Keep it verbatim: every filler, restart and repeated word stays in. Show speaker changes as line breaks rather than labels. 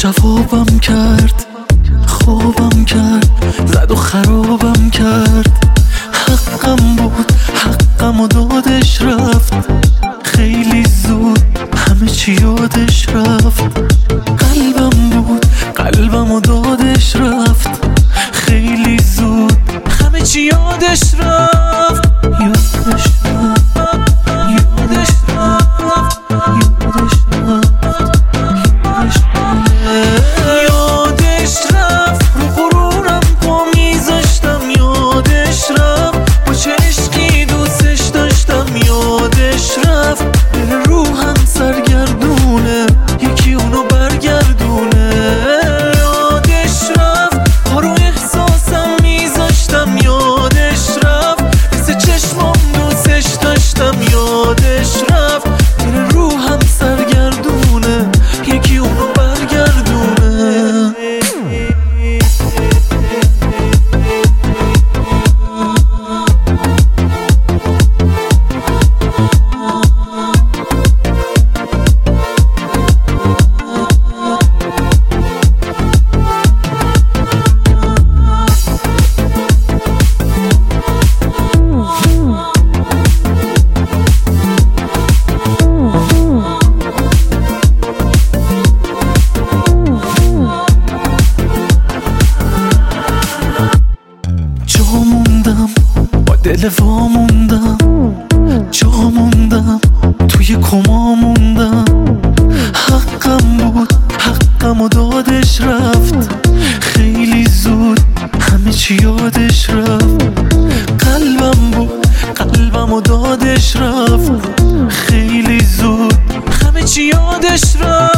جوابم کرد، خوابم کرد، زد و خرابم کرد. حقم بود، حقم و دادش رفت خیلی زود، همه چی یادش رفت. قلبم بود، قلبم و دادش رفت خیلی زود، همه چی یادش رفت. یادش رفت، یادش رفت، یادش رفت، یادش رفت. رو غرورم پا میذاشتم، یادش رفت. با چه عشقی دوستش داشتم، یادش رفت. دل روحم سرگردونه، یکی اونو برگردونه. یادش رفت. پا رو احساسم میذاشتم، یادش رفت. مثل چشمام دوستش داشتم، یادش رفت. دل روحم سرگردونه، یکی اونو برگردونه. دل وا موندم، جا موندم، توی کما موندم. حقم بود، حقم و دادش رفت خیلی زود، همه چی یادش رفت. قلبم بود، قلبم و دادش رفت خیلی زود، همه چی یادش رفت.